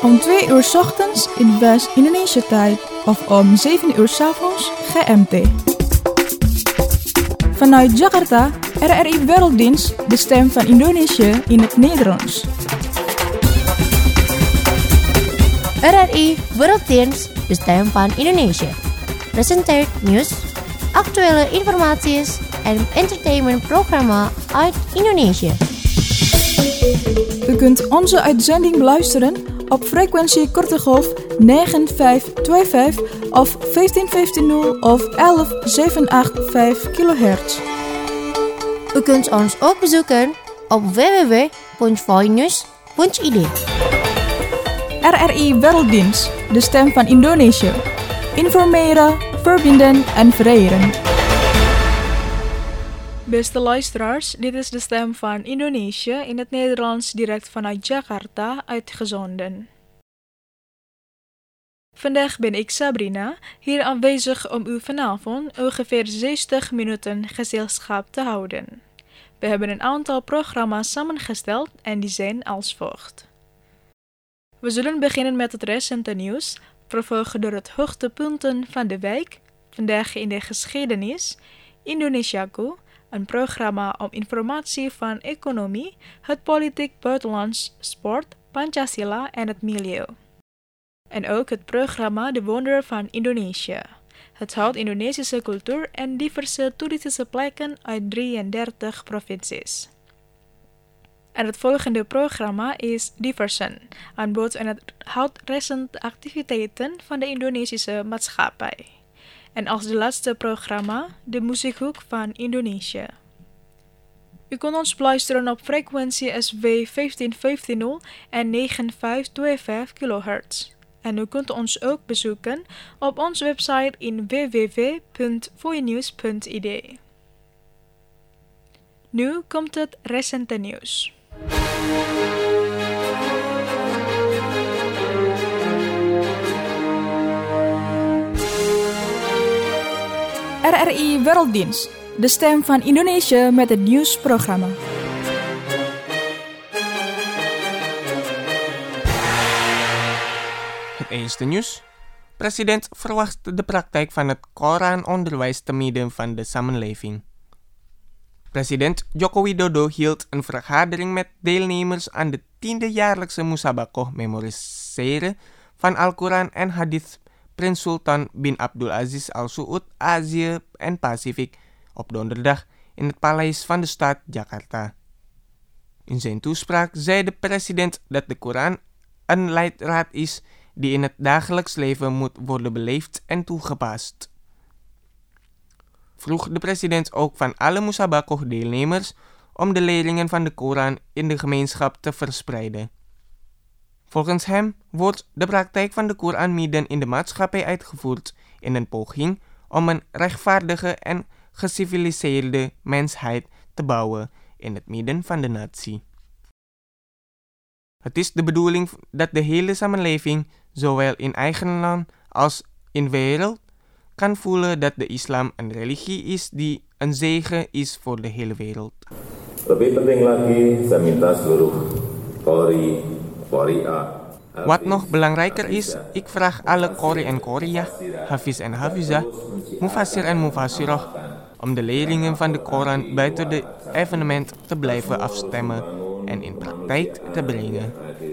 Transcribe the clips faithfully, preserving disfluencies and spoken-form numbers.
om twee uur 's ochtends in West-Indonesia tijd of om zeven uur 's avonds G M T. Vanuit Jakarta, R R I Werelddienst, de stem van Indonesië in het Nederlands. R R I Werelddienst, de stem van Indonesië. Presenteert nieuws, actuele informatie en entertainmentprogramma uit Indonesië. U kunt onze uitzending beluisteren op frequentie korte golf negen vijf twee vijf of vijftien vijftien of elf zevenhonderdachtenachtig kilohertz. U kunt ons ook bezoeken op w w w punt voinews punt i d. R R I Werelddienst, de stem van Indonesië. Informeren, verbinden en vereren. Beste luisteraars, dit is de stem van Indonesië in het Nederlands direct vanuit Jakarta uitgezonden. Vandaag ben ik Sabrina, hier aanwezig om u vanavond ongeveer zestig minuten gezelschap te houden. We hebben een aantal programma's samengesteld en die zijn als volgt. We zullen beginnen met het recente nieuws, vervolgen door het hoogtepunten van de week, vandaag in de geschiedenis, Indonesiaku, een programma om informatie van economie, het politiek buitenlands, sport, Pancasila en het milieu. En ook het programma De Wonder van Indonesië. Het houdt Indonesische cultuur en diverse toeristische plekken uit drieëndertig provincies. En het volgende programma is Diversen, aan bod en het houdt recente activiteiten van de Indonesische maatschappij. En als de laatste programma, de muziekhoek van Indonesië. U kunt ons beluisteren op frequentie S W vijftien vijftien en negen vijf twee vijf kilohertz. En u kunt ons ook bezoeken op onze website in w w w punt voinews punt i d. Nu komt het recente nieuws. R R I Werelddienst, de stem van Indonesië met het nieuwsprogramma. Het eerste nieuws. President verwacht de praktijk van het Koranonderwijs te midden van de samenleving. President Joko Widodo hield een vergadering met deelnemers aan de tiende jaarlijkse Musabakoh memoriseren van Al-Quran en Hadith Prins Sultan bin Abdulaziz Al Saud Azië en Pacific op donderdag in het Paleis van de Stad Jakarta. In zijn toespraak zei de president dat de Koran een leidraad is die in het dagelijks leven moet worden beleefd en toegepast. Vroeg de president ook van alle Musabakoh-deelnemers om de leringen van de Koran in de gemeenschap te verspreiden. Volgens hem wordt de praktijk van de Koran midden in de maatschappij uitgevoerd in een poging om een rechtvaardige en geciviliseerde mensheid te bouwen in het midden van de natie. Het is de bedoeling dat de hele samenleving, zowel in eigen land als in de wereld, kan voelen dat de islam een religie is die een zegen is voor de hele wereld. Lebih penting lagi, saya minta seluruh Qori, Qori'a. Wat nog belangrijker is, ik vraag alle Qori en Qoriya, Hafiz en Hafizah, Mufassir en Mufassirah om de leringen van de Koran buiten de evenement te blijven afstemmen en in praktijk te brengen.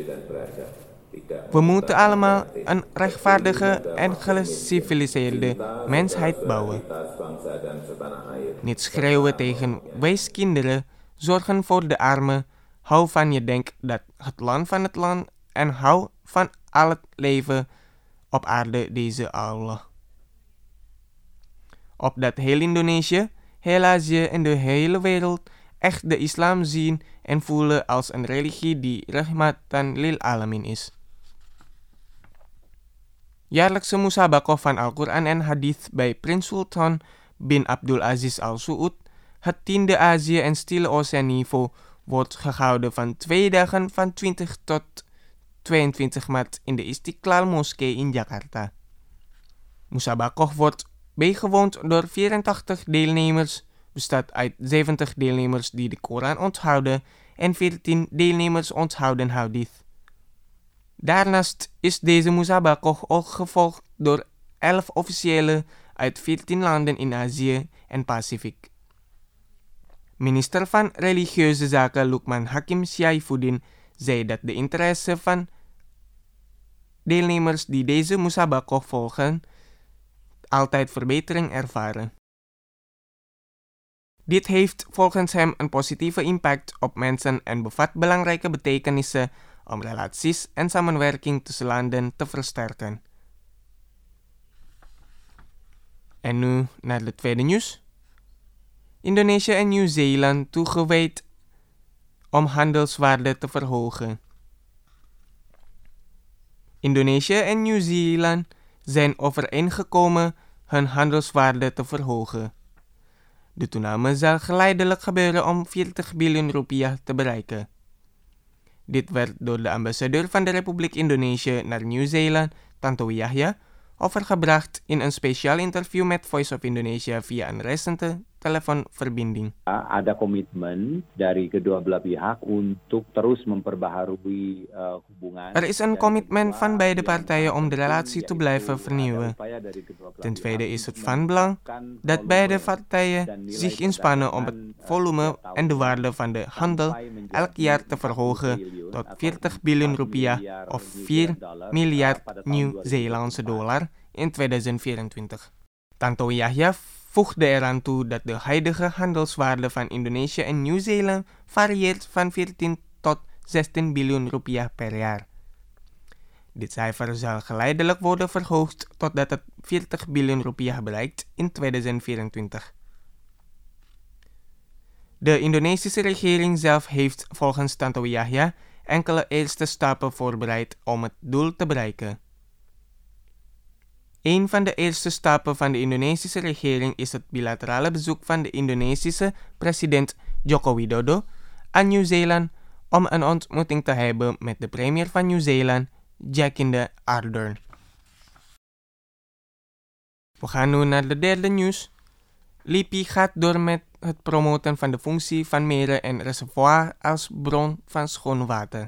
We moeten allemaal een rechtvaardige en geciviliseerde mensheid bouwen. Niet schreeuwen tegen wees kinderen, zorgen voor de armen, hou van je denk dat het land van het land en hou van al het leven op aarde deze Allah. Opdat heel Indonesië, heel Azië en de hele wereld echt de islam zien en voelen als een religie die rahmatan lil alamin is. Jaarlijkse Musabakoh van Al-Quran en Hadith bij Prins Sultan bin Abdulaziz Al Saud, het tiende Azië en Stille Oceaan niveau, wordt gehouden van twee dagen van twintig tot tweeëntwintig maart in de Istiqlal Moskee in Jakarta. Musabakoh wordt bijgewoond door vierentachtig deelnemers, bestaat uit zeventig deelnemers die de Koran onthouden en veertien deelnemers onthouden Hadith. Daarnaast is deze Musabakoh ook gevolgd door elf officiëlen uit veertien landen in Azië en Pacific. Minister van Religieuze Zaken Lukman Hakim Syaifuddin zei dat de interesse van deelnemers die deze Musabakoh volgen altijd verbetering ervaren. Dit heeft volgens hem een positieve impact op mensen en bevat belangrijke betekenissen om relaties en samenwerking tussen landen te versterken. En nu naar het tweede nieuws. Indonesië en Nieuw-Zeeland toegewijd om handelswaarde te verhogen. Indonesië en Nieuw-Zeeland zijn overeengekomen hun handelswaarde te verhogen. De toename zal geleidelijk gebeuren om veertig biljoen rupiah te bereiken. Dit werd door de ambassadeur van de Republiek Indonesië naar Nieuw-Zeeland, Tantowi Yahya, overgebracht in een speciaal interview met Voice of Indonesia via een recente telefoonverbinding. Ada komitmen dari kedua belah pihak untuk terus memperbaharui uh, hubungan. Er is een commitment van beide partijen om de relatie te blijven vernieuwen. Ten tweede is het van belang dat beide partijen zich inspannen om het volume en de waarde van de handel elk jaar te verhogen tot veertig biljoen rupiah of vier miljard Nieuw-Zeelandse dollar in tweeduizend vierentwintig. Tantowi Yahya voegde eraan toe dat de huidige handelswaarde van Indonesië en Nieuw-Zeeland varieert van veertien tot zestien biljoen rupiah per jaar. Dit cijfer zal geleidelijk worden verhoogd totdat het veertig biljoen rupiah bereikt in tweeduizend vierentwintig. De Indonesische regering zelf heeft volgens Tantowi Yahya enkele eerste stappen voorbereid om het doel te bereiken. Een van de eerste stappen van de Indonesische regering is het bilaterale bezoek van de Indonesische president Joko Widodo aan Nieuw-Zeeland om een ontmoeting te hebben met de premier van Nieuw-Zeeland, Jacinda Ardern. We gaan nu naar de derde nieuws. Lipi gaat door met het promoten van de functie van meren en reservoir als bron van schoon water.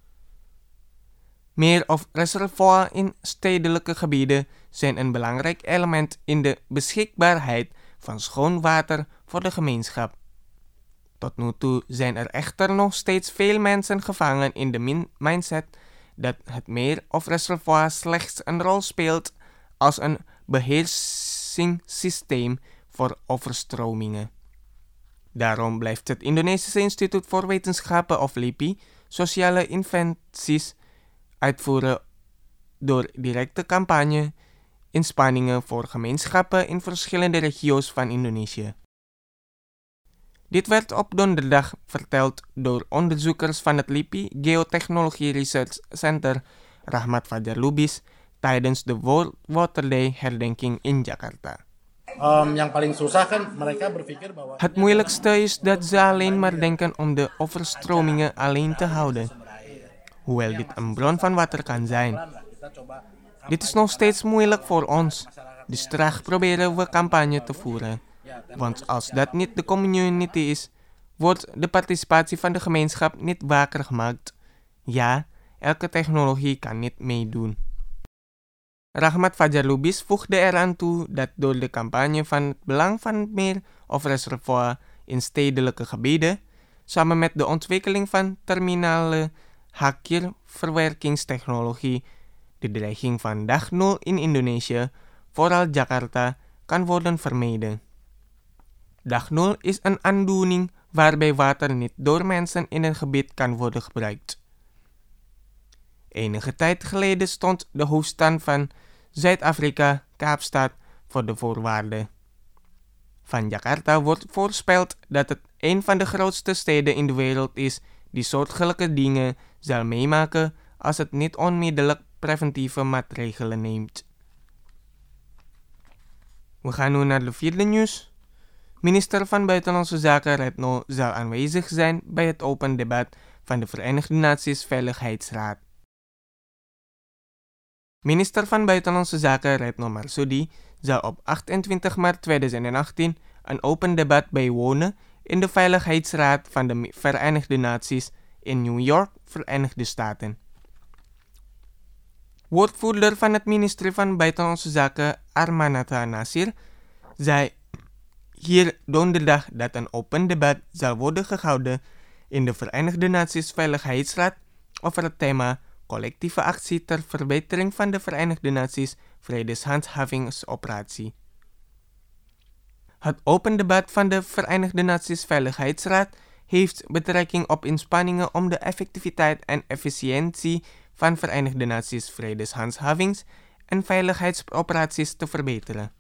Meer of reservoir in stedelijke gebieden zijn een belangrijk element in de beschikbaarheid van schoon water voor de gemeenschap. Tot nu toe zijn er echter nog steeds veel mensen gevangen in de min- mindset dat het meer of reservoir slechts een rol speelt als een beheersingssysteem voor overstromingen. Daarom blijft het Indonesische Instituut voor Wetenschappen of Lipi sociale interventies uitvoeren door directe campagne inspanningen voor gemeenschappen in verschillende regio's van Indonesië. Dit werd op donderdag verteld door onderzoekers van het Lipi Geotechnology Research Center Rahmat Fajar Lubis tijdens de World Water Day herdenking in Jakarta. Um, yang paling susah kan mereka berpikir bahwa Het moeilijkste is dat ze alleen maar denken om de overstromingen alleen te houden, hoewel dit een bron van water kan zijn. Dit is nog steeds moeilijk voor ons, dus traag proberen we campagne te voeren. Want als dat niet de community is, wordt de participatie van de gemeenschap niet wakker gemaakt. Ja, elke technologie kan niet meedoen. Rahmat Fajar Lubis voegde eraan toe dat door de campagne van het belang van het meer of reservoir in stedelijke gebieden, samen met de ontwikkeling van terminale hakir-verwerkingstechnologie, de dreiging van dag nul in Indonesië, vooral Jakarta, kan worden vermeden. Dag nul is een aandoening waarbij water niet door mensen in een gebied kan worden gebruikt. Enige tijd geleden stond de hoofdstad van Zuid-Afrika, Kaapstad, voor de voorwaarden. Van Jakarta wordt voorspeld dat het een van de grootste steden in de wereld is die soortgelijke dingen zal meemaken als het niet onmiddellijk preventieve maatregelen neemt. We gaan nu naar de vierde nieuws. Minister van Buitenlandse Zaken Retno zal aanwezig zijn bij het open debat van de Verenigde Naties Veiligheidsraad. Minister van Buitenlandse Zaken Retno Marsudi zal op achtentwintig maart tweeduizend achttien een open debat bijwonen in de Veiligheidsraad van de Verenigde Naties in New York, Verenigde Staten. Woordvoerder van het ministerie van Buitenlandse Zaken, Armanata Nasir, zei hier donderdag dat een open debat zal worden gehouden in de Verenigde Naties Veiligheidsraad over het thema collectieve actie ter verbetering van de Verenigde Naties Vredeshandhavingsoperatie. Het open debat van de Verenigde Naties Veiligheidsraad heeft betrekking op inspanningen om de effectiviteit en efficiëntie van Verenigde Naties vredeshandhavings- en veiligheidsoperaties te verbeteren.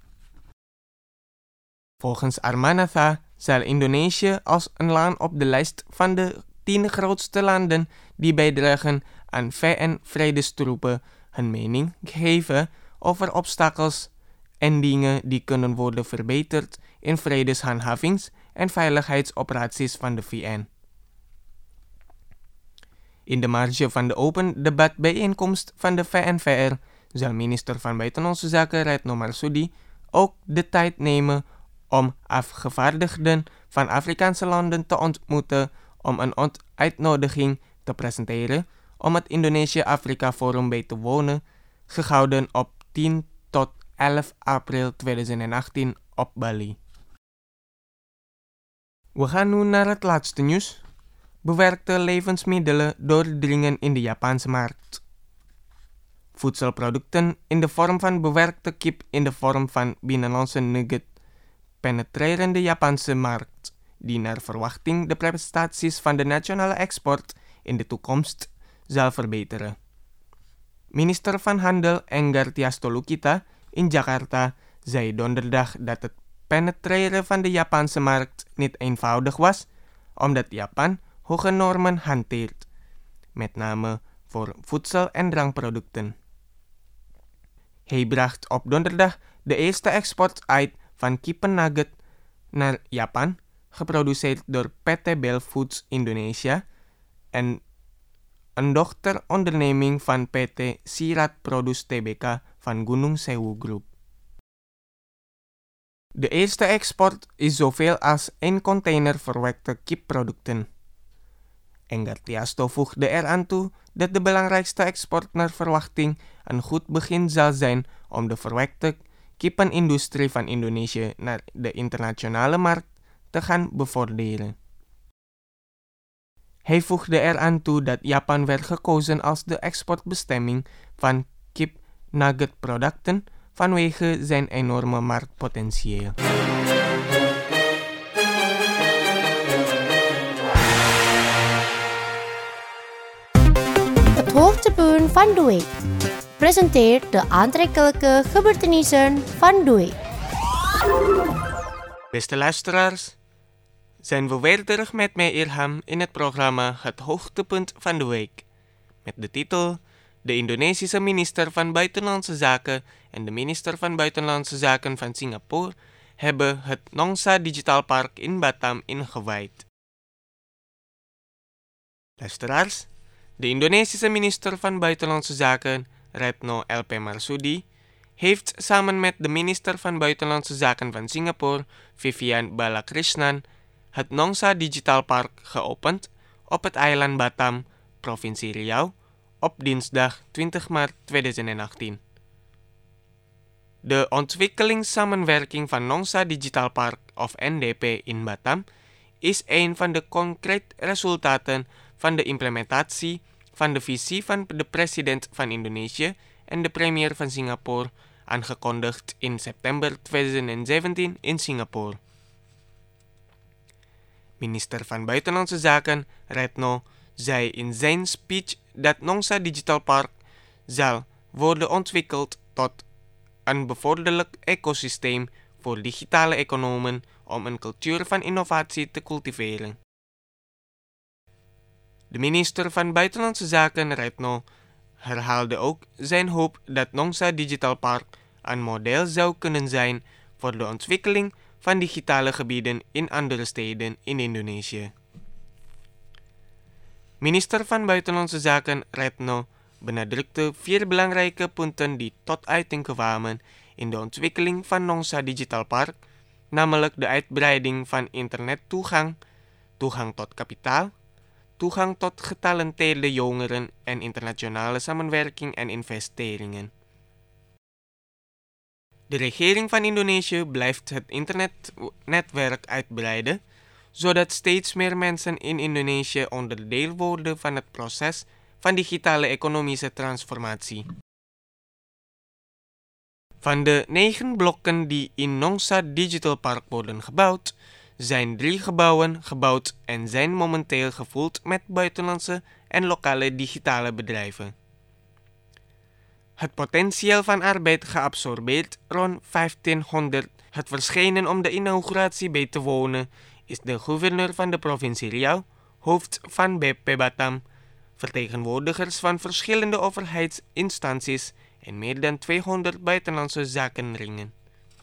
Volgens Armanatha zal Indonesië als een land op de lijst van de tien grootste landen die bijdragen aan V N-vredestroepen hun mening geven over obstakels en dingen die kunnen worden verbeterd in vredeshandhavings- en veiligheidsoperaties van de V N. In de marge van de open debatbijeenkomst van de V N V R zal minister van Buitenlandse Zaken Retno Marsudi ook de tijd nemen om afgevaardigden van Afrikaanse landen te ontmoeten om een ont- uitnodiging te presenteren om het Indonesië-Afrika Forum bij te wonen, gehouden op tien tot elf april tweeduizend achttien op Bali. We gaan nu naar het laatste nieuws. Bewerkte levensmiddelen doordringen in de Japanse markt. Voedselproducten in de vorm van bewerkte kip in de vorm van binnenlandse nugget penetreren de Japanse markt, die naar verwachting de prestaties van de nationale export in de toekomst zal verbeteren. Minister van Handel Enggar Tias Tolukita in Jakarta zei donderdag dat het penetreren van de Japanse markt niet eenvoudig was, omdat Japan hoge normen hanteert, met name voor voedsel- en drankproducten. Hij bracht op donderdag de eerste export uit van kippennugget naar Japan, geproduceerd door P T Bell Foods Indonesia en een dochteronderneming van P T Sirat Produce T B K van Gunung Sewu Group. De eerste export is zoveel als één container verwerkte kipproducten. Enggar Tiasto voegde eraan toe dat de belangrijkste export naar verwachting een goed begin zal zijn om de verwerkte kippenindustrie van Indonesië naar de internationale markt te gaan bevorderen. Hij voegde eraan toe dat Japan werd gekozen als de exportbestemming van kip-nuggetproducten vanwege zijn enorme marktpotentieel. Het hoogtepunt van de week presenteert de aantrekkelijke gebeurtenissen van de week. Beste luisteraars, zijn we weer terug met mij Irham in het programma Het Hoogtepunt van de Week. Met de titel De Indonesische minister van Buitenlandse Zaken en de minister van Buitenlandse Zaken van Singapore hebben het Nongsa Digital Park in Batam ingewijd. Luisteraars, de Indonesische minister van Buitenlandse Zaken, Retno L P Marsudi, heeft samen met de minister van Buitenlandse Zaken van Singapore, Vivian Balakrishnan, het Nongsa Digital Park geopend op het eiland Batam, provincie Riau, op dinsdag twintig maart tweeduizend achttien. De ontwikkelingssamenwerking van Nongsa Digital Park of N D P in Batam is een van de concrete resultaten van de implementatie van de visie van de president van Indonesië en de premier van Singapore, aangekondigd in september tweeduizend zeventien in Singapore. Minister van Buitenlandse Zaken Retno zei in zijn speech dat Nongsa Digital Park zal worden ontwikkeld tot een bevorderlijk ecosysteem voor digitale economen om een cultuur van innovatie te cultiveren. De minister van Buitenlandse Zaken Retno herhaalde ook zijn hoop dat Nongsa Digital Park een model zou kunnen zijn voor de ontwikkeling van digitale gebieden in andere steden in Indonesië. Minister van Buitenlandse Zaken Retno benadrukte vier belangrijke punten die tot uiting kwamen in de ontwikkeling van Nongsa Digital Park, namelijk de uitbreiding van internettoegang, toegang tot kapitaal, toegang tot getalenteerde jongeren en internationale samenwerking en investeringen. De regering van Indonesië blijft het internetnetwerk uitbreiden, zodat steeds meer mensen in Indonesië onderdeel worden van het proces van digitale economische transformatie. Van de negen blokken die in Nongsa Digital Park worden gebouwd, zijn drie gebouwen gebouwd en zijn momenteel gevuld met buitenlandse en lokale digitale bedrijven. Het potentieel van arbeid geabsorbeerd rond vijftienhonderd. Het verschenen om de inauguratie bij te wonen is de gouverneur van de provincie Riau, hoofd van B P Batam, vertegenwoordigers van verschillende overheidsinstanties en meer dan tweehonderd buitenlandse zakenringen.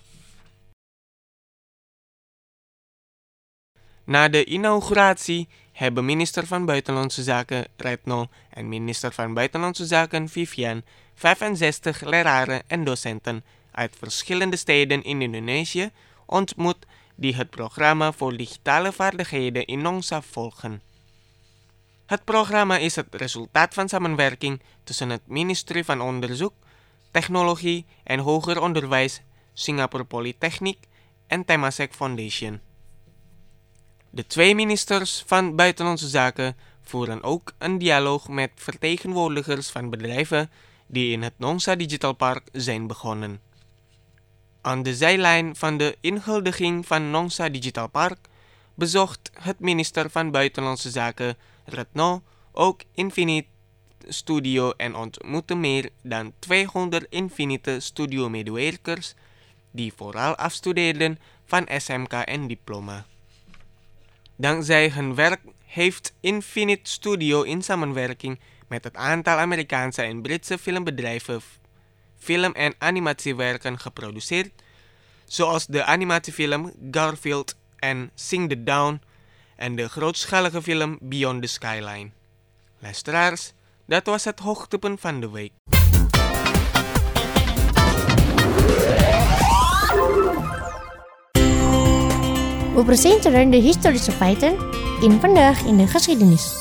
Na de inauguratie hebben minister van Buitenlandse Zaken Retno en minister van Buitenlandse Zaken Vivian vijfenzestig leraren en docenten uit verschillende steden in Indonesië ontmoet die het programma voor digitale vaardigheden in Nongsa volgen. Het programma is het resultaat van samenwerking tussen het ministerie van Onderzoek, Technologie en Hoger Onderwijs, Singapore Polytechniek en Temasek Foundation. De twee ministers van Buitenlandse Zaken voeren ook een dialoog met vertegenwoordigers van bedrijven die in het Nongsa Digital Park zijn begonnen. Aan de zijlijn van de inhuldiging van Nongsa Digital Park bezocht het minister van Buitenlandse Zaken Retno ook Infinite Studio en ontmoette meer dan tweehonderd Infinite Studio medewerkers die vooral afstudeerden van S M K en diploma. Dankzij hun werk heeft Infinite Studio in samenwerking met het aantal Amerikaanse en Britse filmbedrijven film- en animatiewerken geproduceerd, zoals de animatiefilm Garfield en Sing the Dawn en de grootschalige film Beyond the Skyline. Luisteraars, dat was het hoogtepunt van de week. We presenteren de historische feiten in Vandaag in de Geschiedenis.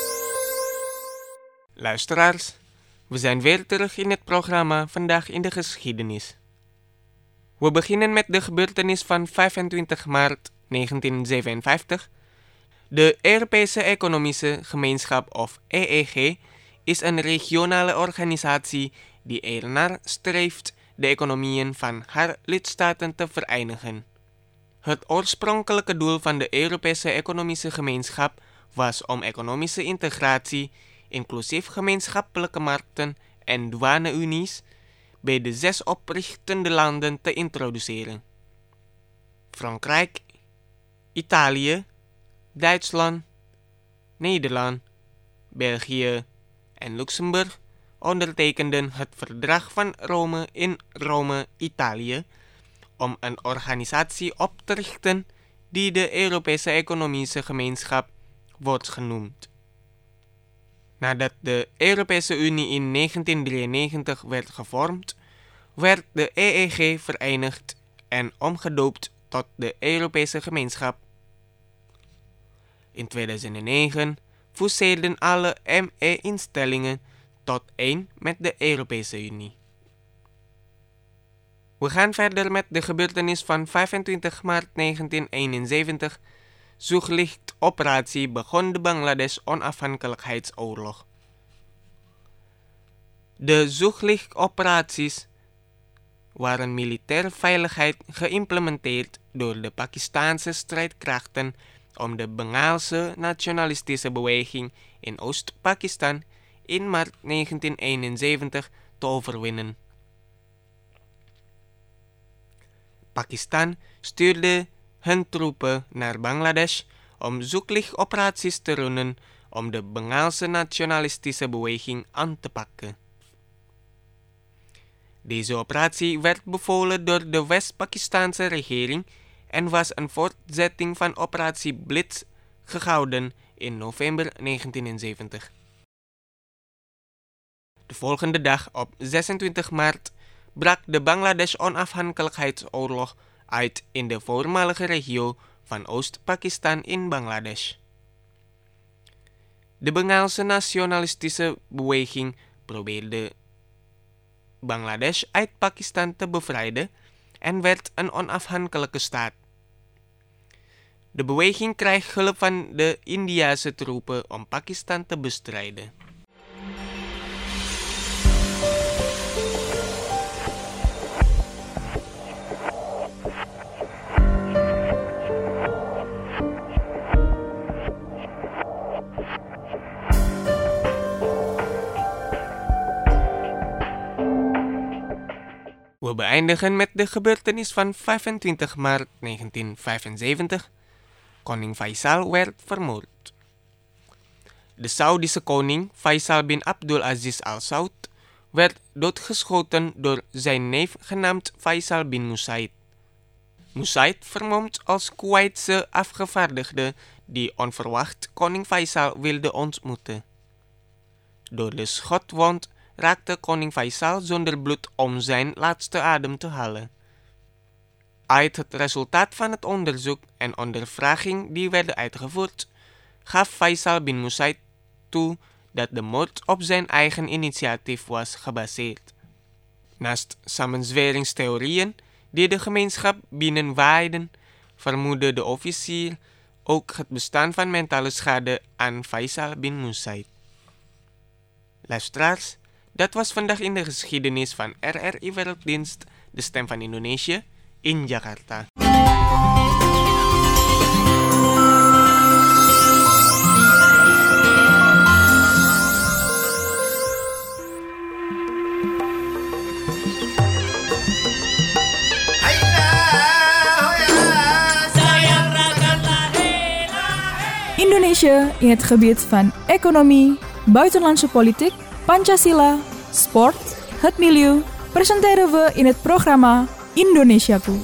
Luisteraars, we zijn weer terug in het programma Vandaag in de Geschiedenis. We beginnen met de gebeurtenis van vijfentwintig maart negentien zevenenvijftig. De Europese Economische Gemeenschap of E E G is een regionale organisatie die ernaar streeft de economieën van haar lidstaten te vereenigen. Het oorspronkelijke doel van de Europese Economische Gemeenschap was om economische integratie, inclusief gemeenschappelijke markten en douane-unies, bij de zes oprichtende landen te introduceren: Frankrijk, Italië, Duitsland, Nederland, België en Luxemburg ondertekenden het Verdrag van Rome in Rome, Italië, om een organisatie op te richten die de Europese Economische Gemeenschap wordt genoemd. Nadat de Europese Unie in negentien drieënnegentig werd gevormd, werd de E E G verenigd en omgedoopt tot de Europese Gemeenschap. In tweeduizend negen fuseerden alle M E-instellingen tot één met de Europese Unie. We gaan verder met de gebeurtenis van vijfentwintig maart negentien eenenzeventig. Zoeklichtoperatie begon de Bangladesh onafhankelijkheidsoorlog. De zoeklichtoperaties waren militaire veiligheid geïmplementeerd door de Pakistanse strijdkrachten om de Bengaalse nationalistische beweging in Oost-Pakistan in maart negentien eenenzeventig te overwinnen. Pakistan stuurde hun troepen naar Bangladesh om zoeklichtoperaties te runnen om de Bengaalse nationalistische beweging aan te pakken. Deze operatie werd bevolen door de West-Pakistanse regering en was een voortzetting van operatie Blitz, gehouden in november negentien zeventig. De volgende dag, op zesentwintig maart, brak de Bangladesh onafhankelijkheidsoorlog uit in de voormalige regio van Oost-Pakistan in Bangladesh. De Bengaalse nationalistische beweging probeerde Bangladesh uit Pakistan te bevrijden en werd een onafhankelijke staat. De beweging krijgt hulp van de Indiase troepen om Pakistan te bestrijden. We beëindigen met de gebeurtenis van vijfentwintig maart negentien vijfenzeventig. Koning Faisal werd vermoord. De Saoedische koning Faisal bin Abdul Aziz Al Saud werd doodgeschoten door zijn neef genaamd Faisal bin Musaid. Musaid vermomd als Kuwaitse afgevaardigde die onverwacht koning Faisal wilde ontmoeten. Door de schotwond raakte koning Faisal zonder bloed om zijn laatste adem te halen. Uit het resultaat van het onderzoek en ondervraging die werden uitgevoerd, gaf Faisal bin Musaid toe dat de moord op zijn eigen initiatief was gebaseerd. Naast samenzweringstheorieën die de gemeenschap binnenwaaiden, vermoedde de officier ook het bestaan van mentale schade aan Faisal bin Musaid. Luisteraars, dat was vandaag in de geschiedenis van R R I Werelddienst, de stem van Indonesië, in Jakarta. Indonesia in het gebied van economie, buitenlandse politiek, Pancasila, sport, het milieu, presenteren we in het programma Indonesiaku.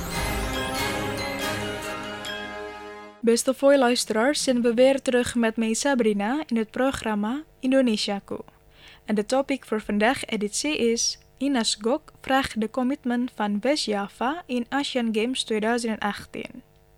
Beste luisteraars, zijn we weer terug met mij Sabrina in het programma Indonesiaku. En de topic voor vandaag editie is Inas Gok vraagt de commitment van West-Java in Asian Games twintig achttien.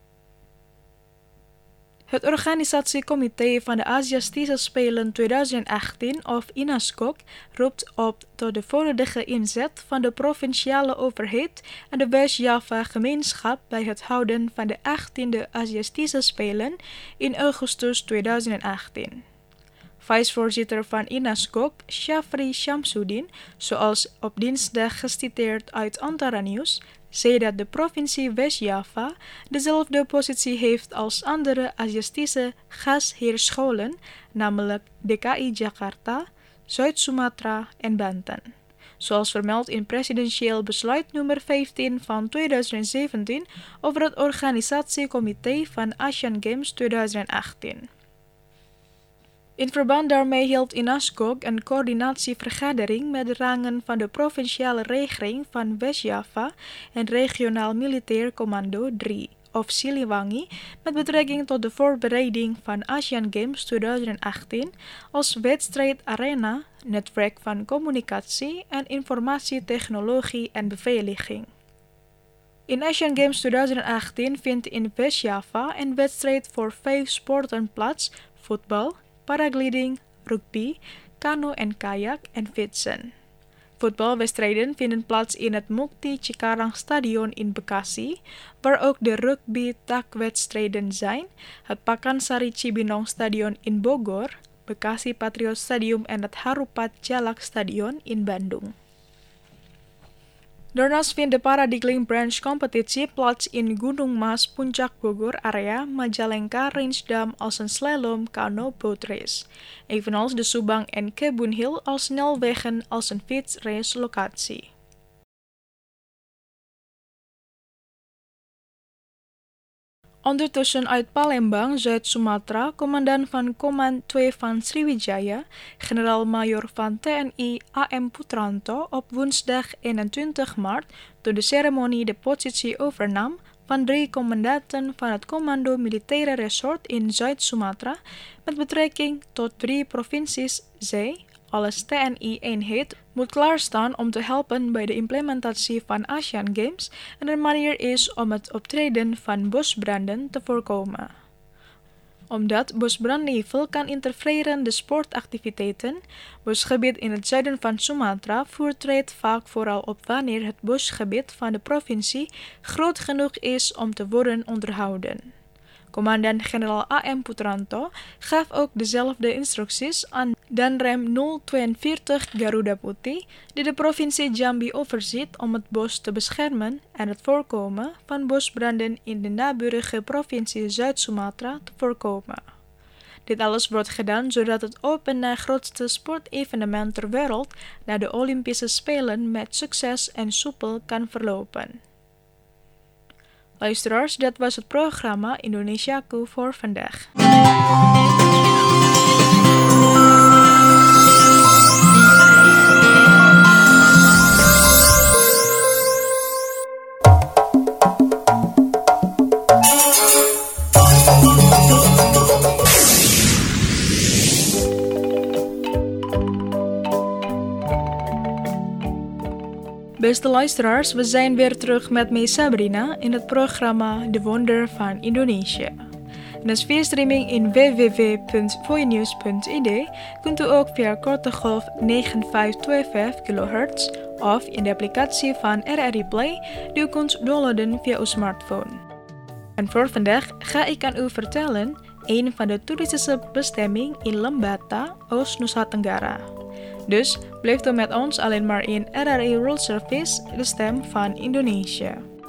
Het organisatiecomité van de Aziatische Spelen twintig achttien, of INASGOG, roept op tot de volledige inzet van de provinciale overheid en de West-Java-gemeenschap bij het houden van de achttiende Aziatische Spelen in augustus twintig achttien. Vicevoorzitter van INASGOG, Shafri Shamsuddin, zoals op dinsdag geciteerd uit Antara News, zei dat de provincie West-Java dezelfde positie heeft als andere Aziatische gasheerscholen, namelijk D K I Jakarta, Zuid-Sumatra en Banten. Zoals vermeld in presidentieel besluit nummer vijftien van twintig zeventien over het organisatiecomité van Asian Games twintig achttien. In verband daarmee hield INASGOG een coördinatievergadering met de rangen van de provinciale regering van West-Java en Regionaal Militair Commando drie, of Siliwangi, met betrekking tot de voorbereiding van Asian Games twintig achttien als wedstrijdarena, netwerk van communicatie en informatietechnologie en beveiliging. In Asian Games twintig achttien vindt in West-Java een wedstrijd voor vijf sporten plaats: voetbal, paragliding, rugby, kano en kajak en fietsen. Voetbalwedstrijden vinden plaats in het Mukti Cikarang Stadion in Bekasi, waar ook de rugby-takwedstrijden zijn, het Pakansari Cibinong Stadion in Bogor, Bekasi Patriot Stadium en het Harupat Jalak Stadion in Bandung. Daarnaast vindt de Paradigling Branch competitie plaats in Gunung Mas Puncak Bogor area Majalengka Range Dam als een slalom kano bootrace, evenals de Subang en Kebun Hill als snelwegen als een fietsrace locatie. Ondertussen uit Palembang, Zuid-Sumatra, commandant van Command twee van Sriwijaya, generaal-majoor van T N I A M Putranto, op woensdag eenentwintig maart door de ceremonie de positie overnam van drie commandanten van het Commando Militaire Resort in Zuid-Sumatra met betrekking tot drie provincies. Zij, alles T N I-eenheid, moet klaarstaan om te helpen bij de implementatie van Asian Games en een manier is om het optreden van bosbranden te voorkomen. Omdat bosbrandnevel kan interfereren de sportactiviteiten, bosgebied in het zuiden van Sumatra voortreedt vaak vooral op wanneer het bosgebied van de provincie groot genoeg is om te worden onderhouden. Commandant-generaal A M Putranto gaf ook dezelfde instructies aan Danrem nul tweeënveertig Garuda Putih, die de provincie Jambi overziet om het bos te beschermen en het voorkomen van bosbranden in de naburige provincie Zuid-Sumatra te voorkomen. Dit alles wordt gedaan zodat het open na grootste sportevenement ter wereld na de Olympische Spelen met succes en soepel kan verlopen. Luisteraars, dat was het programma Indonesiaku voor vandaag. Beste luisteraars, we zijn weer terug met mij Sabrina in het programma De Wonder van Indonesië. En als via-streaming in w w w punt voinews punt i d kunt u ook via korte golf negen vijf twee vijf kilohertz of in de applicatie van R R I Play die u kunt downloaden via uw smartphone. En voor vandaag ga ik aan u vertellen een van de toeristische bestemmingen in Lembata, Oost-Nusa Tenggara. Dus blijft u met ons alleen maar in R R I World Service, de stem van Indonesië.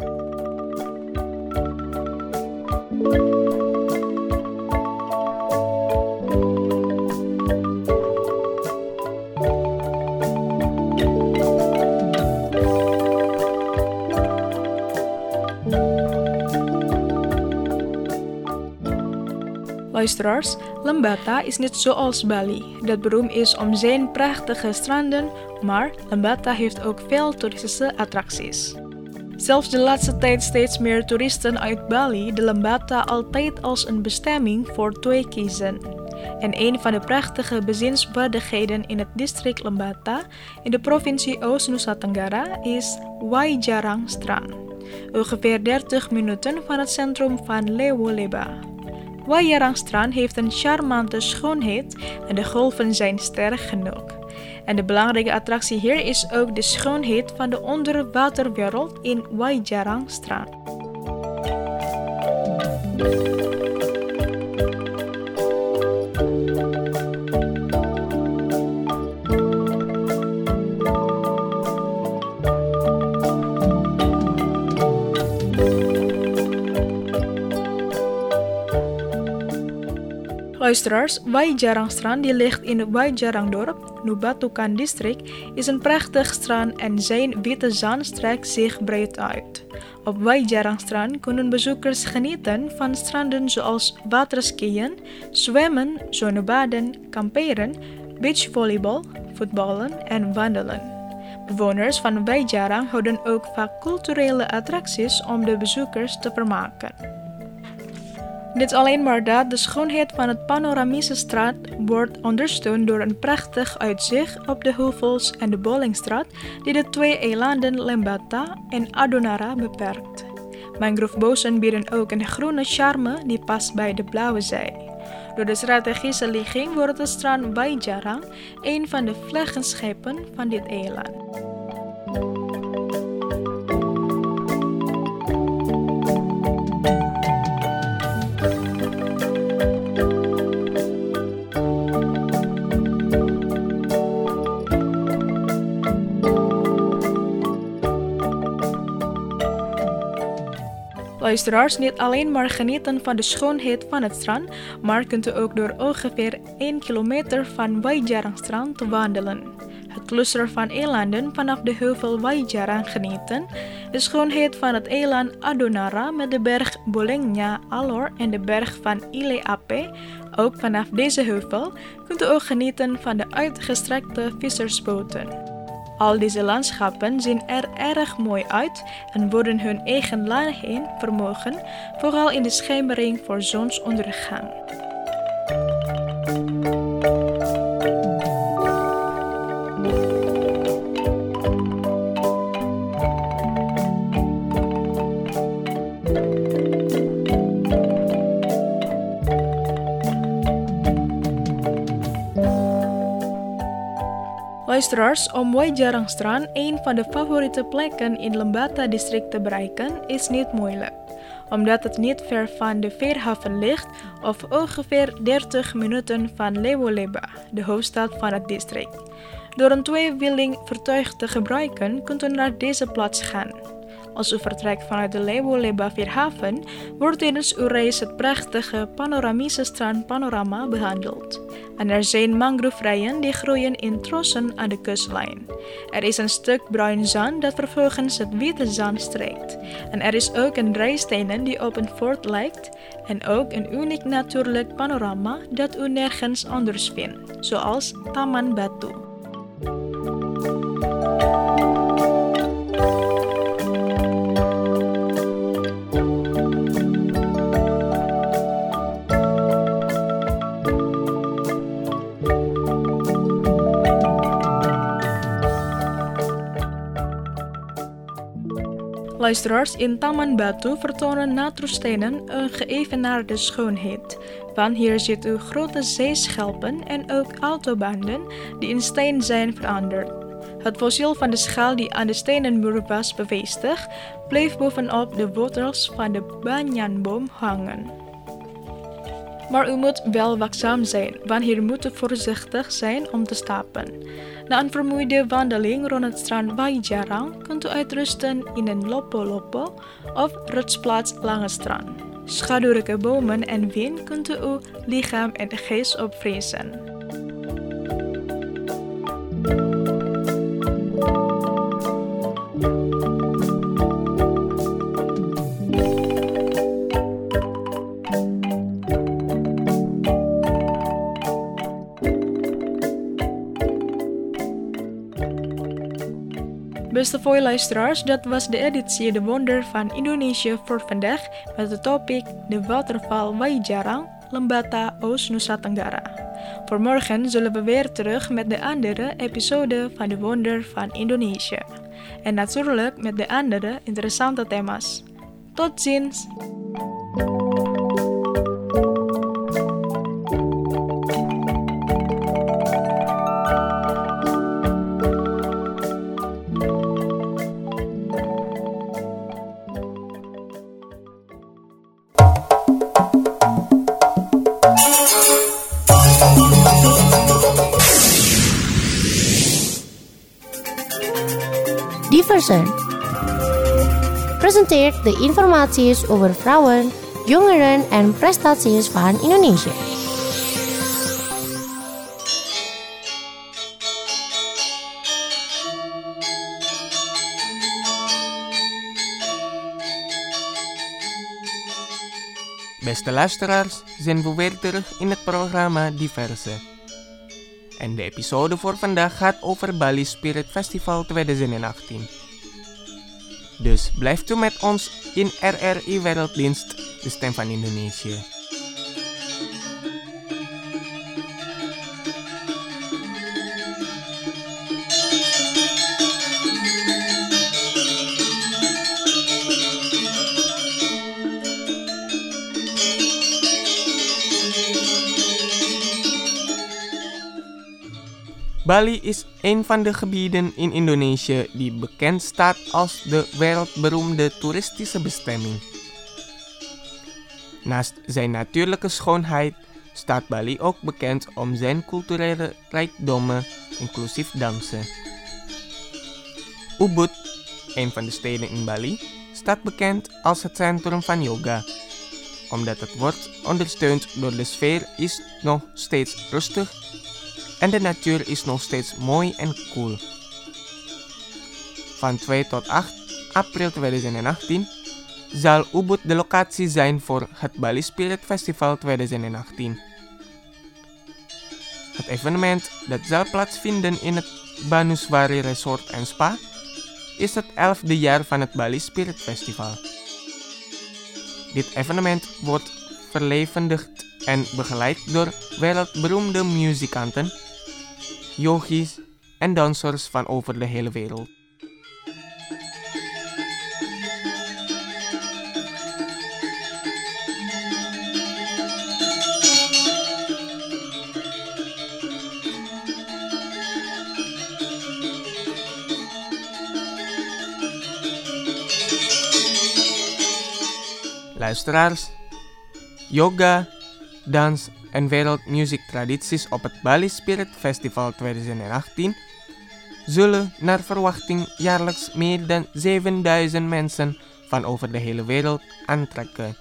Luisteraars, Lembata is niet zoals Bali, dat beroemd is om zijn prachtige stranden, maar Lembata heeft ook veel toeristische attracties. Zelfs de laatste tijd steeds meer toeristen uit Bali de Lembata altijd als een bestemming voor twee kiezen. En een van de prachtige bezienswaardigheden in het district Lembata in de provincie Oost-Nusa Tenggara is Waijarang Strand, ongeveer dertig minuten van het centrum van Lewoleba. Waijarang Strand heeft een charmante schoonheid en de golven zijn sterk genoeg. En de belangrijke attractie hier is ook de schoonheid van de onderwaterwereld in Waijarang Strand. Luisteraars, Waijarang Strand die ligt in het Waijarang dorp, Nubatukan district, is een prachtig strand en zijn witte zand strekt zich breed uit. Op Waijarang Strand kunnen bezoekers genieten van stranden zoals waterskiën, zwemmen, zonnebaden, kamperen, beachvolleybal, voetballen en wandelen. Bewoners van Waijarang houden ook vaak culturele attracties om de bezoekers te vermaken. Niet alleen maar dat, de schoonheid van het panoramische strand wordt ondersteund door een prachtig uitzicht op de heuvels en de Bollingstraat die de twee eilanden Lembata en Adonara beperkt. Mangrovebossen bieden ook een groene charme die past bij de blauwe zee. Door de strategische ligging wordt het strand Waijarang een van de vlaggenschepen van dit eiland. Luisteraars, niet alleen maar genieten van de schoonheid van het strand, maar kunt u ook door ongeveer één kilometer van Waijarang Strand te wandelen. Het cluster van eilanden vanaf de heuvel Waijarang genieten, de schoonheid van het eiland Adonara met de berg Bolengnya Alor en de berg van Ile Ape. Ook vanaf deze heuvel kunt u ook genieten van de uitgestrekte vissersboten. Al deze landschappen zien er erg mooi uit en worden hun eigen laagheid vermogen, vooral in de schemering voor zonsondergang. Luisteraars, om Waijarangstrand, een van de favoriete plekken in Lembata-district te bereiken, is niet moeilijk. Omdat het niet ver van de veerhaven ligt, of ongeveer dertig minuten van Lewoleba, de hoofdstad van het district. Door een tweewieling voertuig te gebruiken, kunt u naar deze plaats gaan. Als u vertrekt vanuit de Lewoleba veerhaven, wordt tijdens uw reis het prachtige panoramische strandpanorama behandeld. En er zijn mangroverijen die groeien in trossen aan de kustlijn. Er is een stuk bruin zand dat vervolgens het witte zand strijkt. En er is ook een rij stenen die op een fort lijkt. En ook een uniek natuurlijk panorama dat u nergens anders vindt, zoals Taman Batu. Luisteraars, in Taman Batu vertonen natuurstenen een geëvenaarde schoonheid. Van hier ziet u grote zeeschelpen en ook autobanden die in steen zijn veranderd. Het fossiel van de schaal die aan de stenen muur was bevestigd, bleef bovenop de wortels van de banyanboom hangen. Maar u moet wel waakzaam zijn, want hier moet u voorzichtig zijn om te stappen. Na een vermoeide wandeling rond het strand Waijarang kunt u uitrusten in een lopo-lopo of rustplaats langs het strand. Schaduwrijke bomen en wind kunt u uw lichaam en geest opfrissen. Beste luisteraars, dat was de editie De Wonder van Indonesië voor vandaag met het topic de waterval Waijarang, Lembata, Oost-Nusa Tenggara. Voor morgen zullen we weer terug met de andere episode van De Wonder van Indonesië. En natuurlijk met de andere interessante thema's. Tot ziens! Diversen presenteert de informaties over vrouwen, jongeren en prestaties van Indonesië. Beste luisteraars, zijn we weer terug in het programma Diverse. En de episode voor vandaag gaat over Bali Spirit Festival twintig achttien. Dus blijft u met ons in R R I Werelddienst, de stem van Indonesië. Bali is een van de gebieden in Indonesië die bekend staat als de wereldberoemde toeristische bestemming. Naast zijn natuurlijke schoonheid staat Bali ook bekend om zijn culturele rijkdommen, inclusief dansen. Ubud, een van de steden in Bali, staat bekend als het centrum van yoga. Omdat het wordt ondersteund door de sfeer is nog steeds rustig en de natuur is nog steeds mooi en cool. Van twee tot acht april twintig achttien zal Ubud de locatie zijn voor het Bali Spirit Festival twintig achttien. Het evenement dat zal plaatsvinden in het Banuswari Resort en Spa is het elfde jaar van het Bali Spirit Festival. Dit evenement wordt verlevendigd en begeleid door wereldberoemde muzikanten, yogis en dansers van over de hele wereld. Luisteraars, yoga, dans en wereldmuziektradities op het Bali Spirit Festival twintig achttien zullen naar verwachting jaarlijks meer dan zevenduizend mensen van over de hele wereld aantrekken.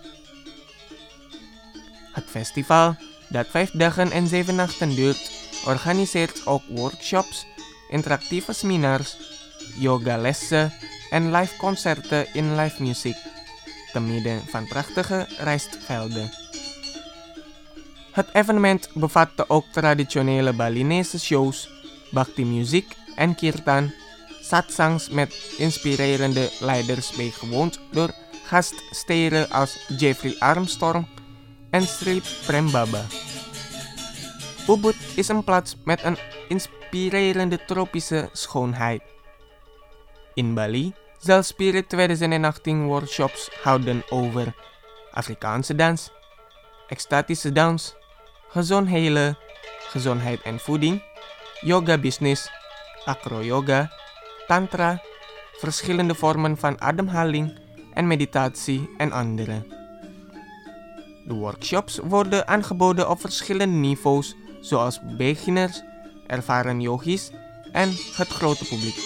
Het festival, dat vijf dagen en zeven nachten duurt, organiseert ook workshops, interactieve seminars, yogalessen en live concerten in live muziek, te midden van prachtige rijstvelden. Het evenement bevatte ook traditionele Balinese shows, bhakti-muziek en kirtan, satsangs met inspirerende leiders bijgewoond door gaststeren als Jeffrey Armstrong en Sri Prem Baba. Ubud is een plaats met een inspirerende tropische schoonheid. In Bali zal Spirit twintig achttien workshops houden over Afrikaanse dans, extatische dans, gezond helen, gezondheid en voeding, yoga business, acro-yoga, tantra, verschillende vormen van ademhaling en meditatie en andere. De workshops worden aangeboden op verschillende niveaus, zoals beginners, ervaren yogis en het grote publiek.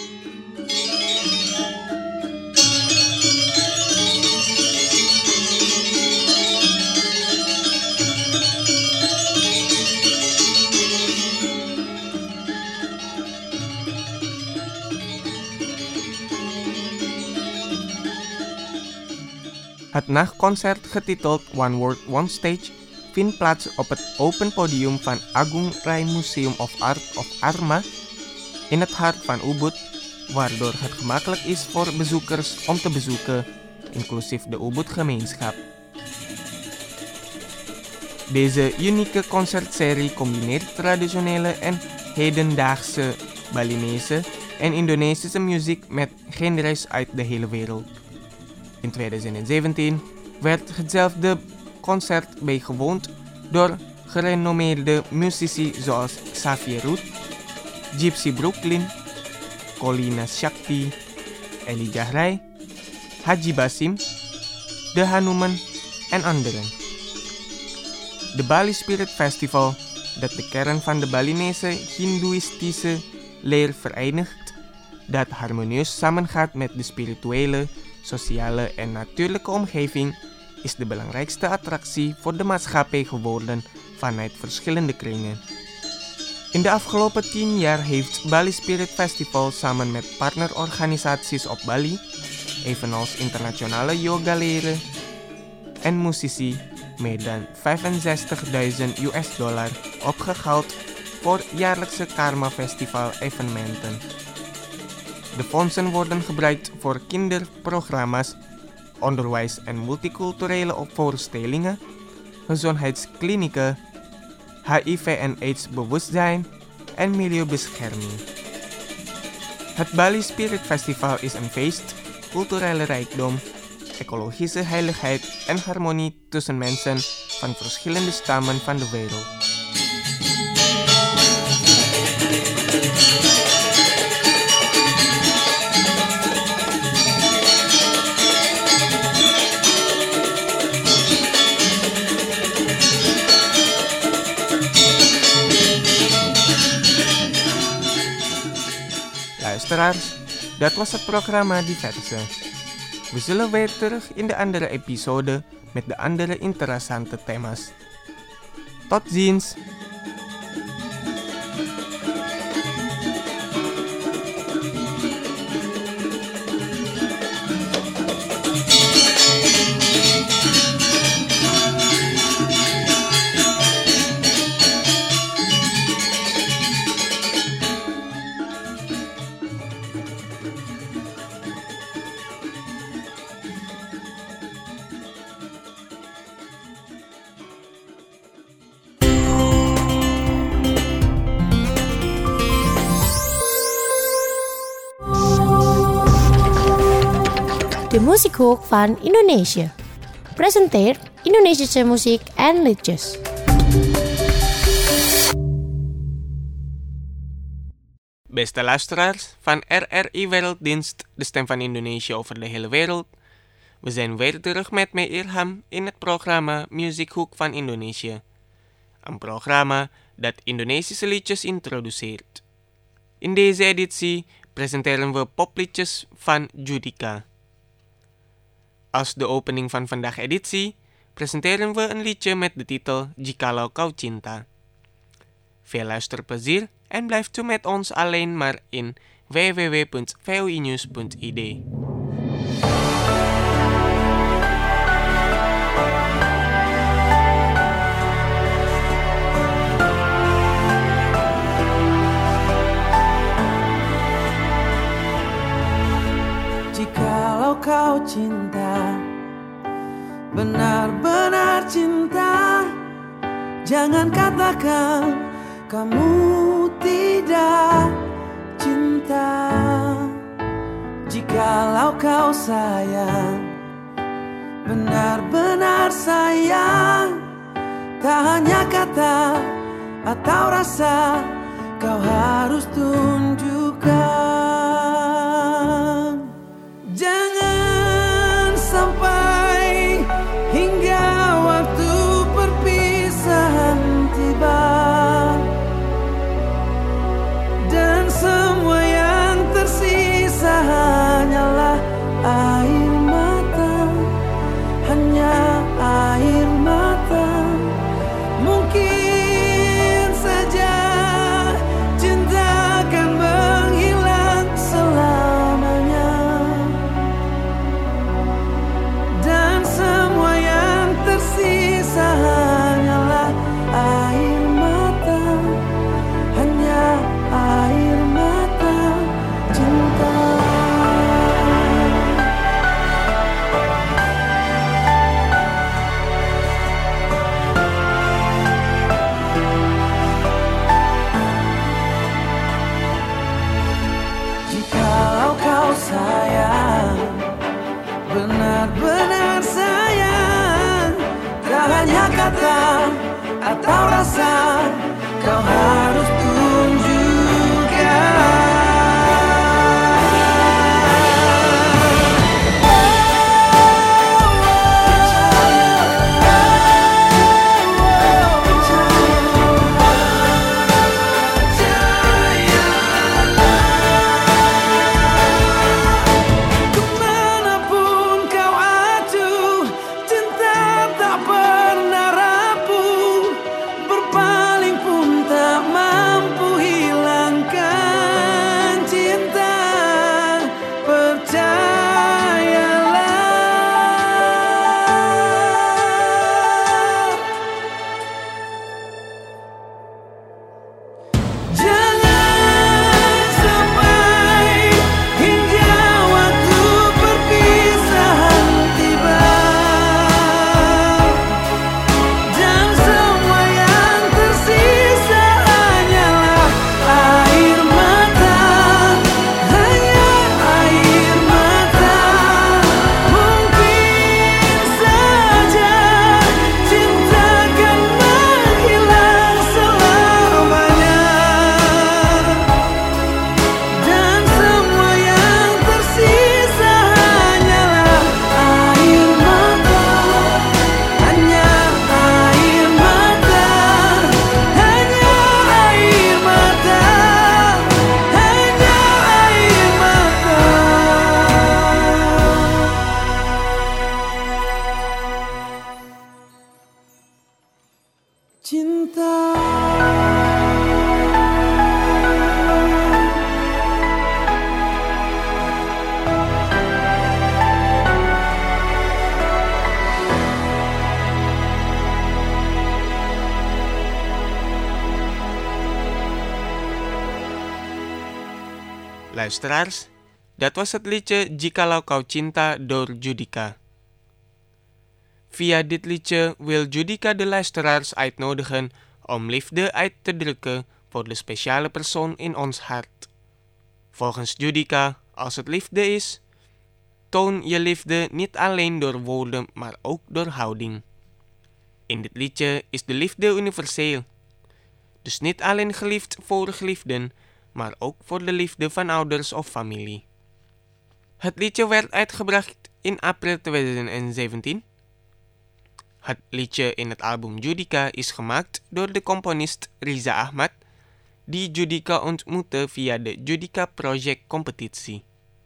Het nachtconcert, getiteld One World, One Stage, vindt plaats op het open podium van Agung Rai Museum of Art of Arma in het hart van Ubud, waardoor het gemakkelijk is voor bezoekers om te bezoeken, inclusief de Ubud-gemeenschap. Deze unieke concertserie combineert traditionele en hedendaagse Balinese en Indonesische muziek met genres uit de hele wereld. In twintig zeventien werd hetzelfde concert bijgewoond door gerenommeerde muzici zoals Xavier Root, Gypsy Brooklyn, Colina Shakti, Elijah Rai, Haji Basim, De Hanuman en anderen. De Bali Spirit Festival, dat de kern van de Balinese Hindoeïstische leer verenigt, dat harmonieus samengaat met de spirituele, sociale en natuurlijke omgeving, is de belangrijkste attractie voor de maatschappij geworden vanuit verschillende kringen. In de afgelopen tien jaar heeft Bali Spirit Festival samen met partnerorganisaties op Bali, evenals internationale yogaleren en muzici, meer dan vijfenzestigduizend U S dollar opgehaald voor jaarlijkse Karma Festival evenementen. De fondsen worden gebruikt voor kinderprogramma's, onderwijs en multiculturele voorstellingen, gezondheidsklinieken, H I V en AIDS bewustzijn en milieubescherming. Het Bali Spirit Festival is een feest, culturele rijkdom, ecologische heiligheid en harmonie tussen mensen van verschillende stammen van de wereld. Luisteraars, dat was het programma Diverse. We zullen weer terug in de andere episode met de andere interessante thema's. Tot ziens! De muziekhoek van Indonesië. Presenteert Indonesische muziek en liedjes. Beste luisteraars van R R I Werelddienst, de stem van Indonesië over de hele wereld. We zijn weer terug met mij Irham in het programma Muziekhoek van Indonesië. Een programma dat Indonesische liedjes introduceert. In deze editie presenteren we popliedjes van Judika. Als de opening van vandaag editie presenteren we een liedje met de titel Jikalau Kau Cinta. Veel luisterplezier en blijf toe met ons alleen maar in w w w punt v o i news punt i d. Jikalau kau cinta, benar-benar cinta, jangan katakan kamu tidak cinta. Jikalau kau sayang, benar-benar sayang, tak hanya kata atau rasa, kau harus tunjukkan. Jangan sampai hingga waktu perpisahan tiba dan semua yang tersisa hanyalah air mata, hanya air mata. Mungkin saja cinta akan menghilang selamanya dan semua yang tersisa hanyalah air mata, hanya air mata cinta. Jikalau kau sayang, benar-benar sayang, tak hanya kata atau rasa, kau harus tunjukkan. Kemanapun kau acuh, cinta tak pernah rapuh, berpaling pun tak mampu hilangkan cinta. Percayalah, jangan sampai hingga waktu perpisahan tiba dan semua yang tersisa hanyalah air mata, hanya air mata. Mungkin saja cinta akan menghilang selamanya dan semua yang tersisa hanyalah air mata, hanya air mata, hanya air mata, hanya air mata. Cinta. Luisteraars, dat was het liedje Jikalau Kau Cinta door Judika. Via dit liedje wil Judika de luisteraars uitnodigen om liefde uit te drukken voor de speciale persoon in ons hart. Volgens Judika, als het liefde is, toon je liefde niet alleen door woorden, maar ook door houding. In dit liedje is de liefde universeel. Dus niet alleen geliefd voor geliefden, maar ook voor de liefde van ouders of familie. Het liedje werd uitgebracht in april tweeduizend zeventien. Het liedje in het album Judika is gemaakt door de componist Riza Ahmad, die Judika ontmoette via de Judika Project competitie.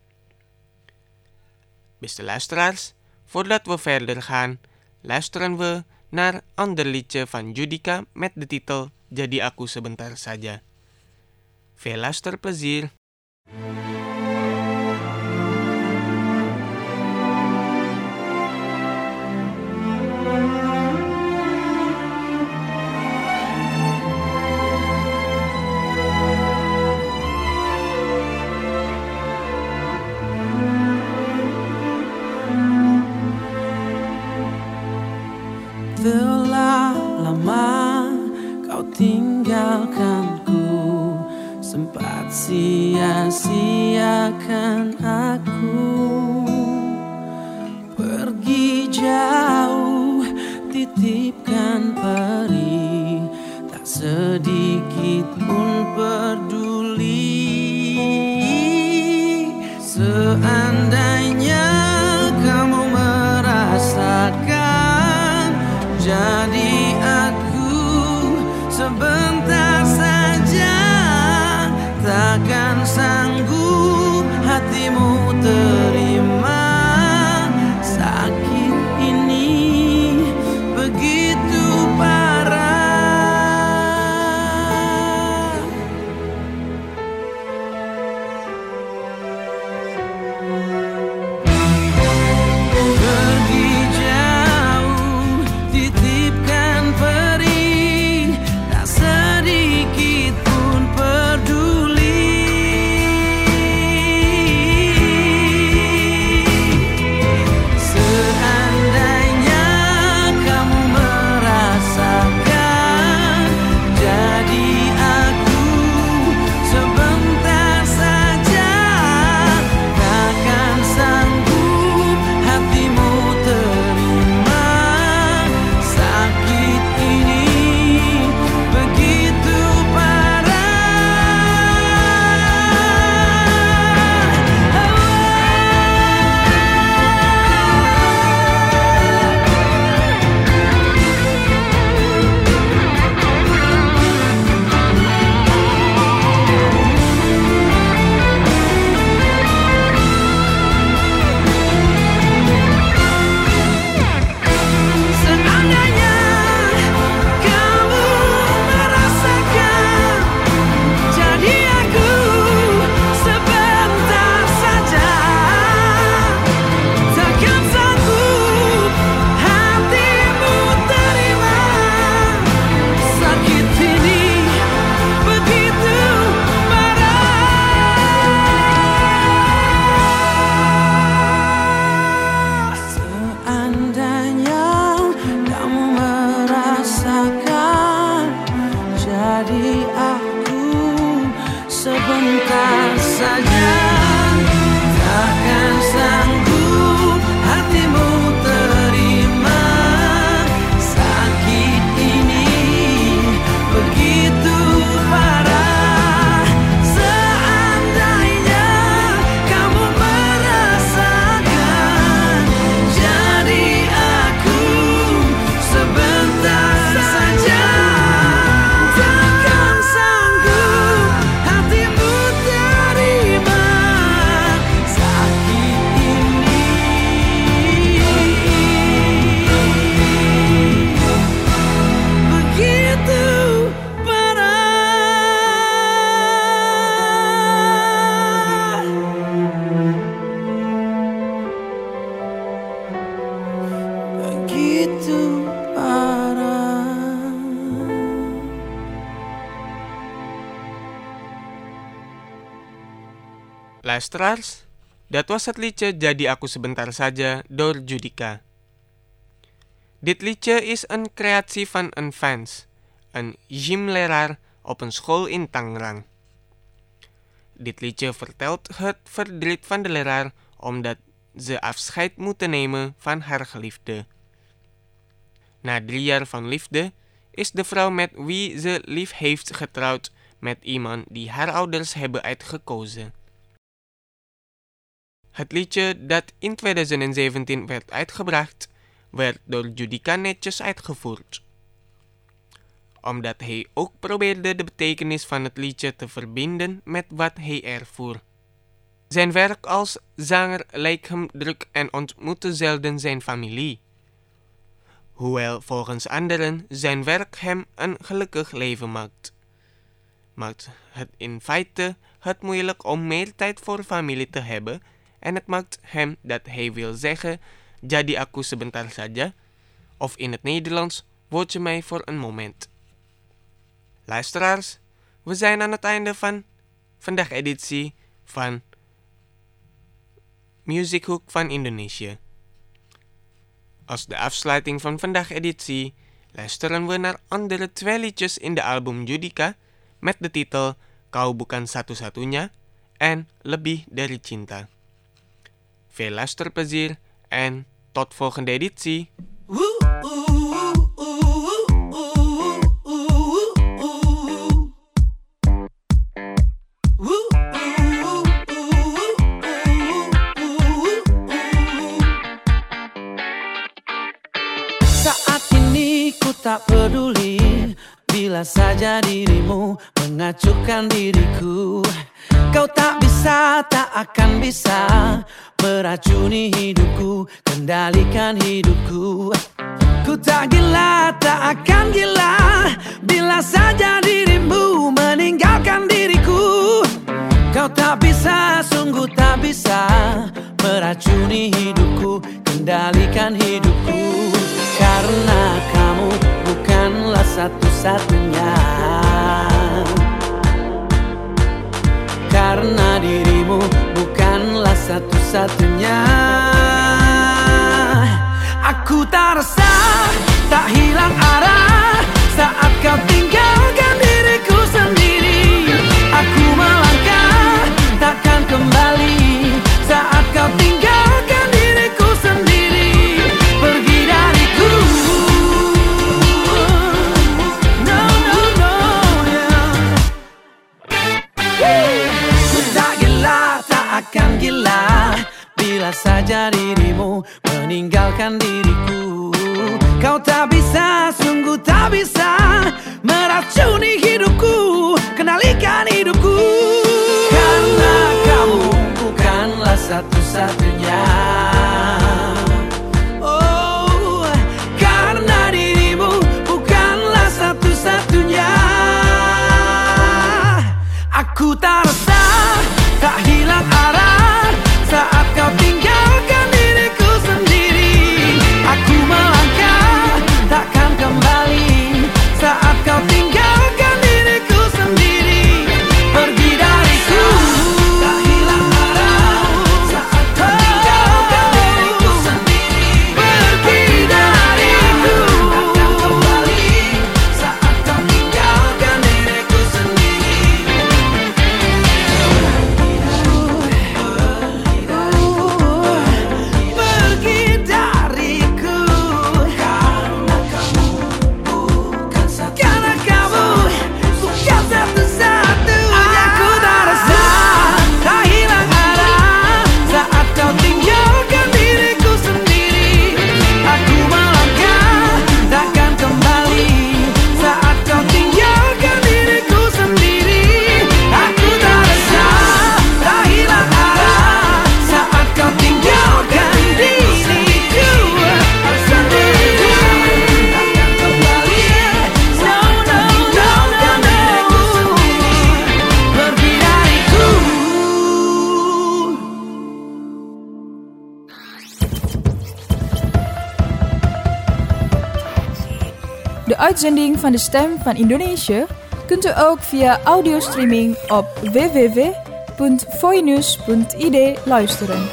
Beste luisteraars, voordat we verder gaan, luisteren we naar ander liedje van Judika met de titel Jadi Aku Sebentar Saja. Veel luisterplezier. Telah lama kau tinggalkanku, sempat sia-siakan aku. Pergi jauh, titipkan peri, tak sedikit pun peduli. Seandainya kamu merasakan, jadi aku sebentar saja, takkan sanggup hatimu terima sakit ini begitu parah. Pergi jauh, titipkan peri, tak sedikit pun peduli. Seandainya kamu merasakan, jadi aku sebentar saja, takkan sanggup hatimu terima sakit ini begitu Seandainya kamu merasakan, jadi aku sebentar saja, takkan sanggup hatimu terima sakit ini begitu parah. Seandainya kamu merasakan, jadi aku sebentar saja, takkan sanggup hatimu terima sakit ini begitu parah. Seandainya kamu merasakan, jadi aku sebentar saja, takkan sanggup hatimu terima sakit ini begitu parah. Begitu parah. Luisteraars, dat was het liedje Jadi Aku Sebentar Saja door Judika. Dit liedje is een creatie van een fans, een gymleraar op een school in Tangerang. Dit liedje vertelt het verdriet van de leraar omdat ze afscheid moeten nemen van haar geliefde. Na drie jaar van liefde is de vrouw met wie ze lief heeft getrouwd met iemand die haar ouders hebben uitgekozen. Het liedje dat in twintig zeventien werd uitgebracht, werd door Judika netjes uitgevoerd. Omdat hij ook probeerde de betekenis van het liedje te verbinden met wat hij ervoer. Zijn werk als zanger leek hem druk en ontmoette zelden zijn familie. Hoewel volgens anderen zijn werk hem een gelukkig leven maakt, maakt het in feite het moeilijk om meer tijd voor familie te hebben en het maakt hem dat hij wil zeggen, jadi aku sebentar saja, of in het Nederlands, woord je mij voor een moment. Luisteraars, we zijn aan het einde van vandaag editie van Music Hook van Indonesië. Als de afsluiting van vandaag editie luisteren we naar andere twee liedjes in de album Judika met de titel Kau Bukan Satu-Satunya en Lebih Dari Cinta. Veel luisterplezier en tot volgende editie. Saat ini ku tak peduli bila saja dirimu mengacuhkan diriku. Kau tak bisa, tak akan bisa meracuni hidupku, kendalikan hidupku. Ku tak gila, tak akan gila bila saja dirimu meninggalkan diriku. Kau tak bisa, sungguh tak bisa meracuni hidupku, kendalikan hidupku. Karena kamu bukanlah satu-satunya. Karena dirimu bukanlah satu-satunya. Aku tak resah, tak hilang arah saat kau tinggalkan diriku sendiri. Aku melangkah, takkan kembali saat kau tinggalkan diriku sendiri. Pergi dariku. No, no, no, yeah. Ku tak gila, tak akan gila bila saja dirimu meninggalkan diriku. Kau tak bisa, sungguh tak bisa meracuni hidupku, kendalikan hidupku. Karena kamu bukanlah satu-satunya. Oh, karena dirimu bukanlah satu-satunya. Aku tak resah, tak hilang arah saat kau tinggalkan diriku sendiri. Aku melangkah, takkan kembali saat kau tinggalkan diriku sendiri. Pergi dariku. Tak hilang arah saat kau tinggalkan diriku sendiri. Pergi dariku. Takkan kembali saat kau tinggalkan diriku sendiri. Pergi dariku. Karena kamu bukan satu. Karena kamu bukan satu-satunya. Aku tak resah, tak hilang arah saat kau tinggalkan diriku sendiri. Aku melangkah, takkan kembali saat kau tinggalkan diriku sendiri. Aku tak resah, tak hilang arah saat kau tinggalkan diriku sendiri. Takkan kembali, no, no, no, no, no. Pergi dariku. De uitzending van de Stem van Indonesië kunt u ook via audiostreaming op w w w punt voinews punt i d luisteren.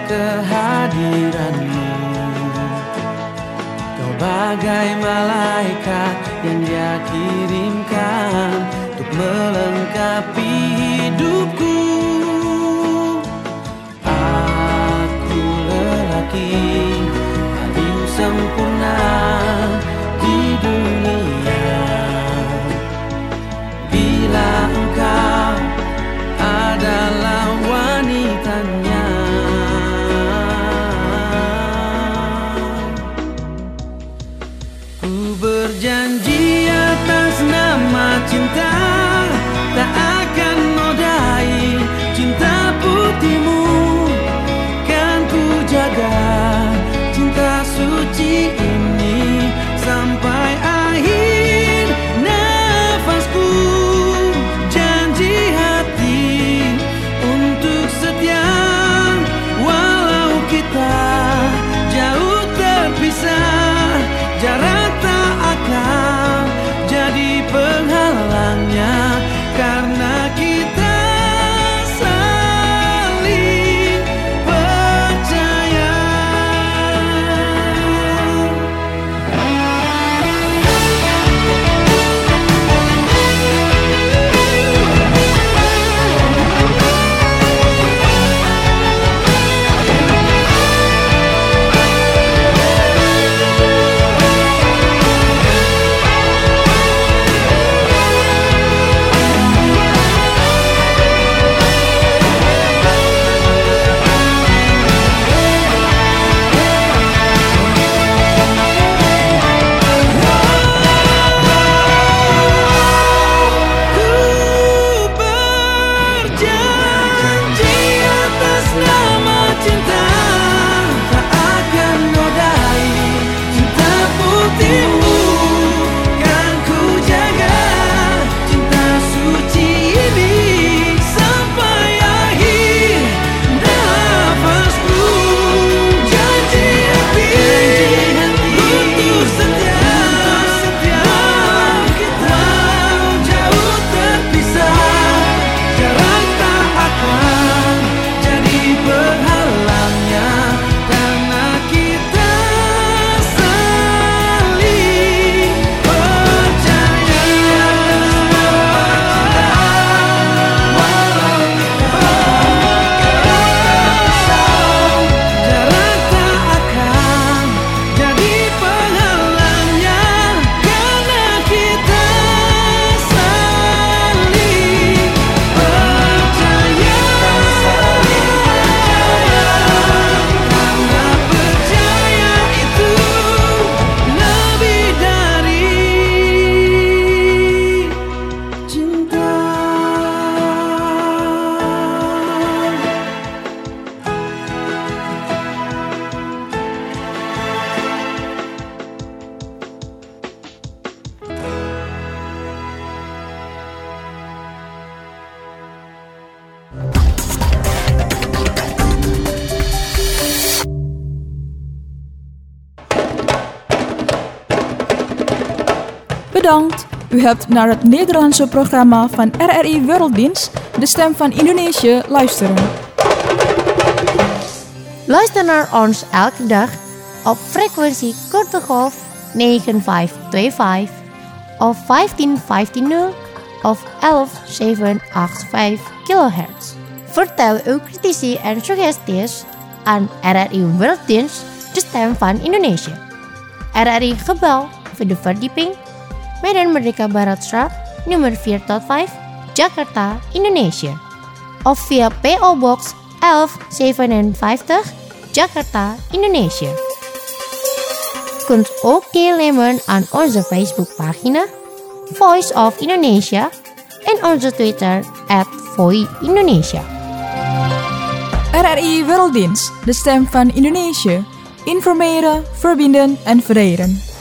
kehadiranmu. Kau bagai malaikat yang Dia kirimkan untuk melengkapi hidupku. Aku lelaki paling sempurna di dunia. Bila engkau adalah wanitanya. Ku berjanji atas nama cinta tak akan nodai cinta putihmu. Kan ku jaga cinta suci ini sampai akhir nafasku. Janji hati untuk setia walau kita jauh terpisah. Jarak tak akan jadi penghalangnya karena kita saling percaya. Bedankt. U hebt naar het Nederlandse programma van R R I Werelddienst, de stem van Indonesië, luisteren. Luister naar ons elke dag op frequentie korte golf negen vijf twee vijf of vijftien vijftien nul of elf zeven acht vijf kilohertz. Vertel uw critici en suggesties aan R R I Werelddienst, de stem van Indonesië. R R I Gebouw, vierde verdieping, Medan Merdeka Baratstraat, nummer vier tot vijf, Jakarta, Indonesië. Of via P O Box elf zevenenvijftig, Jakarta, Indonesië. Kunt ook deelnemen aan onze Facebookpagina Voice of Indonesia en onze Twitter at Voi Indonesia. R R I Werelddienst, de stem van Indonesië. Informeren, verbinden en vereren.